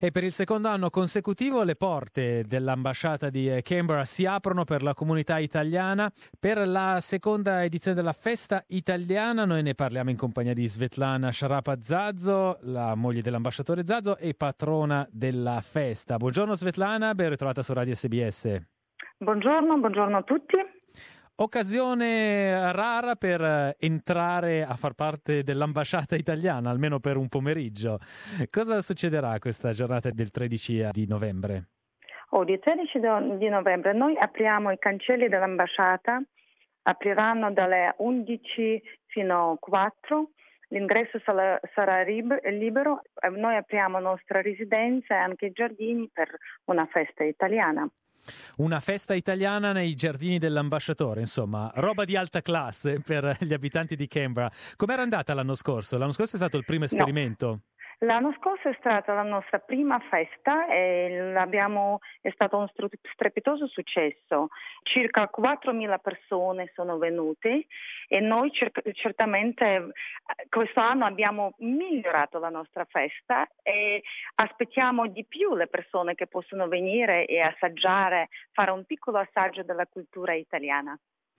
E per il secondo anno consecutivo le porte dell'ambasciata di Canberra si aprono per la comunità italiana. Per la seconda edizione della Festa Italiana noi ne parliamo in compagnia di Svetlana Sharapa-Zazzo, la moglie dell'ambasciatore Zazzo e patrona della festa. Buongiorno Svetlana, ben ritrovata su Radio SBS. Buongiorno a tutti. Occasione rara per entrare a far parte dell'ambasciata italiana, almeno per un pomeriggio. Cosa succederà questa giornata del 13 di novembre? Il 13 di novembre noi apriamo i cancelli dell'ambasciata, apriranno dalle 11 fino a 4. L'ingresso sarà libero. Noi apriamo nostra residenza e anche i giardini per una festa italiana. Una festa italiana nei giardini dell'ambasciatore, insomma, roba di alta classe per gli abitanti di Canberra. Com'era andata l'anno scorso? L'anno scorso è stato il primo esperimento? No. L'anno scorso è stata la nostra prima festa e è stato un strepitoso successo. Circa 4.000 persone sono venute e noi certamente questo anno abbiamo migliorato la nostra festa e aspettiamo di più le persone che possono venire e assaggiare, fare un piccolo assaggio della cultura italiana.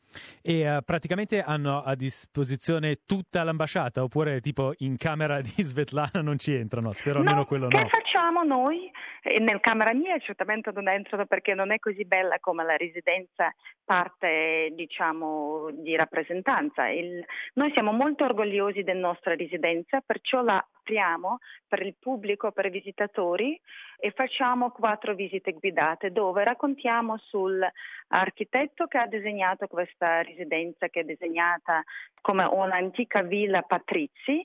E praticamente hanno a disposizione tutta l'ambasciata oppure tipo in camera di Svetlana non ci entrano? Spero almeno quello no. Che facciamo noi? Nel camera mia certamente non entrano perché non è così bella come la residenza parte diciamo di rappresentanza. Noi siamo molto orgogliosi della nostra residenza, perciò la apriamo per il pubblico, per i visitatori e facciamo 4 visite guidate dove raccontiamo sull'architetto che ha disegnato questa residenza, che è disegnata come un'antica villa patrizi,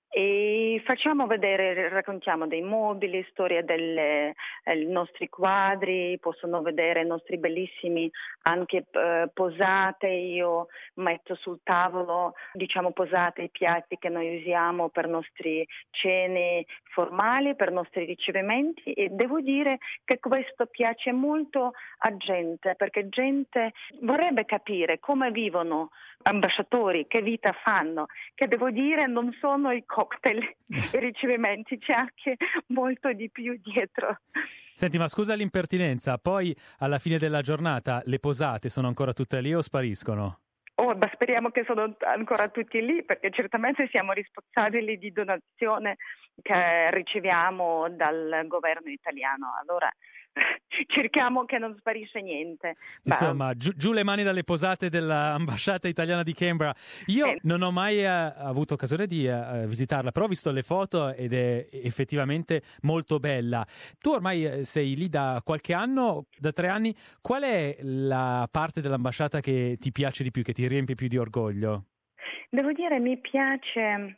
e raccontiamo dei mobili, storia dei nostri quadri, possono vedere i nostri bellissimi anche posate. Io metto sul tavolo posate i piatti che noi usiamo per nostre cene formali, per i nostri ricevimenti, e devo dire che questo piace molto a gente perché gente vorrebbe capire come vivono ambasciatori, che vita fanno, che devo dire non sono i cocktail e i ricevimenti, c'è anche molto di più dietro. Senti, ma scusa l'impertinenza, poi alla fine della giornata le posate sono ancora tutte lì o spariscono? Speriamo che sono ancora tutti lì perché certamente siamo responsabili di donazione che riceviamo dal governo italiano, allora cerchiamo che non sparisce niente. Insomma, giù le mani dalle posate dell'ambasciata italiana di Canberra. Io non ho mai avuto occasione di visitarla, però ho visto le foto ed è effettivamente molto bella. Tu ormai sei lì da qualche anno, da 3 anni. Qual è la parte dell'ambasciata che ti piace di più, che ti riempie più di orgoglio? Devo dire, mi piace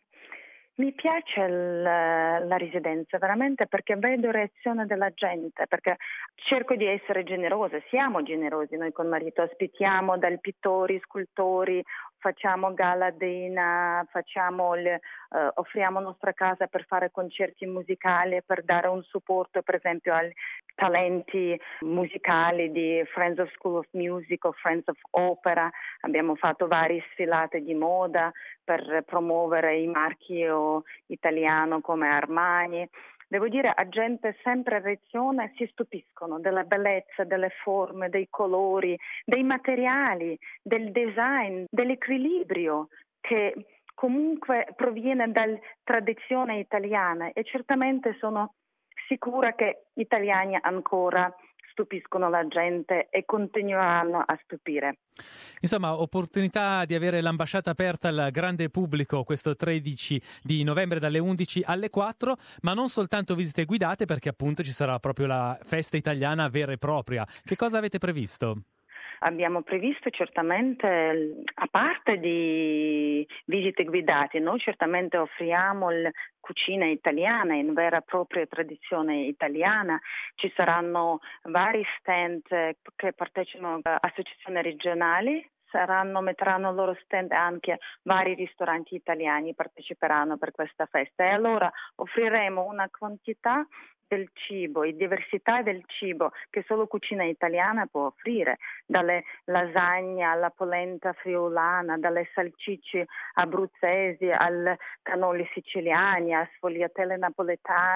la residenza veramente perché vedo reazione della gente, perché cerco di essere generosa, siamo generosi noi con marito, aspettiamo dai pittori, scultori, facciamo galadina, offriamo nostra casa per fare concerti musicali, per dare un supporto per esempio ai talenti musicali di Friends of School of Music o Friends of Opera. Abbiamo fatto varie sfilate di moda per promuovere i marchi italiano come Armani. Devo dire, a gente sempre reazione, si stupiscono della bellezza, delle forme, dei colori, dei materiali, del design, dell'equilibrio che comunque proviene dalla tradizione italiana, e certamente sono sicura che gli italiani ancora stupiscono la gente e continueranno a stupire. Insomma, opportunità di avere l'ambasciata aperta al grande pubblico questo 13 di novembre dalle 11 alle 4, ma non soltanto visite guidate perché appunto ci sarà proprio la festa italiana vera e propria. Che cosa avete previsto? Abbiamo previsto certamente, a parte di visite guidate, noi certamente offriamo la cucina italiana in vera e propria tradizione italiana. Ci saranno vari stand che partecipano a associazioni regionali, metteranno il loro stand, anche vari ristoranti italiani parteciperanno per questa festa, e allora offriremo una quantità del cibo e diversità del cibo che solo cucina italiana può offrire, dalle lasagne alla polenta friulana, dalle salsicce abruzzesi al cannoli siciliani, a sfogliatelle napoletane,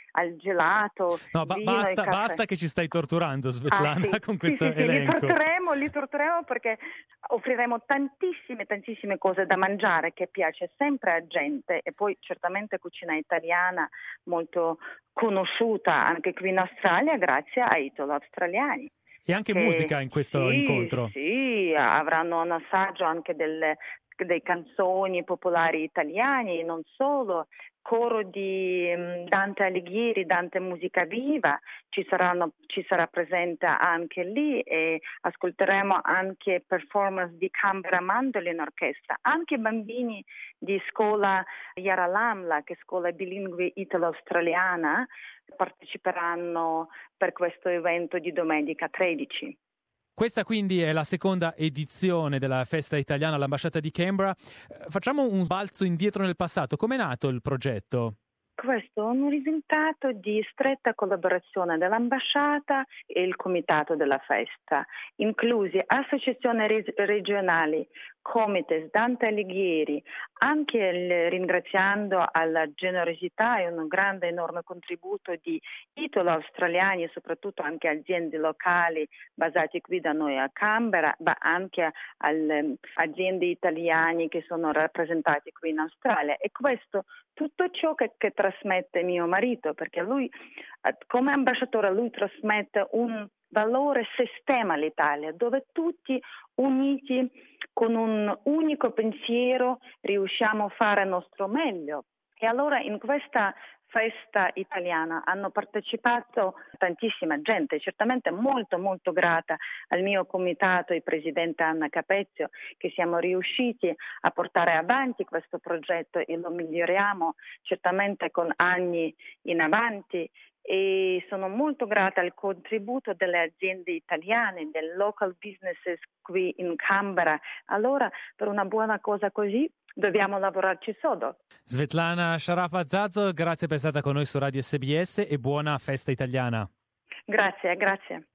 al gelato, No, vino e caffè. basta che ci stai torturando, Svetlana, sì. con questo sì, elenco. Li tortureremo perché offriremo tantissime cose da mangiare che piace sempre a gente, e poi certamente cucina italiana molto conosciuta anche qui in Australia grazie ai italo-australiani. E anche musica in questo incontro. Sì, avranno un assaggio anche delle canzoni popolari italiani, non solo, coro di Dante Alighieri, Dante Musica Viva, ci sarà presente anche lì, e ascolteremo anche performance di Canberra Mandolin Orchestra, anche bambini di scuola Yaralamla, che è scuola bilingue italo-australiana, parteciperanno per questo evento di domenica 13. Questa quindi è la seconda edizione della Festa Italiana all'Ambasciata di Canberra. Facciamo un balzo indietro nel passato. Com'è nato il progetto? Questo è un risultato di stretta collaborazione dell'ambasciata e il comitato della festa, inclusi associazioni regionali, Comites, Dante Alighieri, anche ringraziando alla generosità e un grande enorme contributo di italo-australiani e soprattutto anche aziende locali basate qui da noi a Canberra, ma anche alle aziende italiane che sono rappresentate qui in Australia. E questo tutto ciò che trasmette mio marito, perché lui come ambasciatore lui trasmette un valore sistema all'Italia, dove tutti uniti con un unico pensiero riusciamo a fare il nostro meglio. E allora in questa festa italiana hanno partecipato tantissima gente, certamente molto grata al mio comitato e presidente Anna Capezio, che siamo riusciti a portare avanti questo progetto e lo miglioriamo certamente con anni in avanti. E sono molto grata al contributo delle aziende italiane, del local businesses qui in Canberra. Allora, per una buona cosa così, dobbiamo lavorarci sodo. Svetlana Sharapazadze, grazie per essere stata con noi su Radio SBS e buona Festa Italiana. Grazie.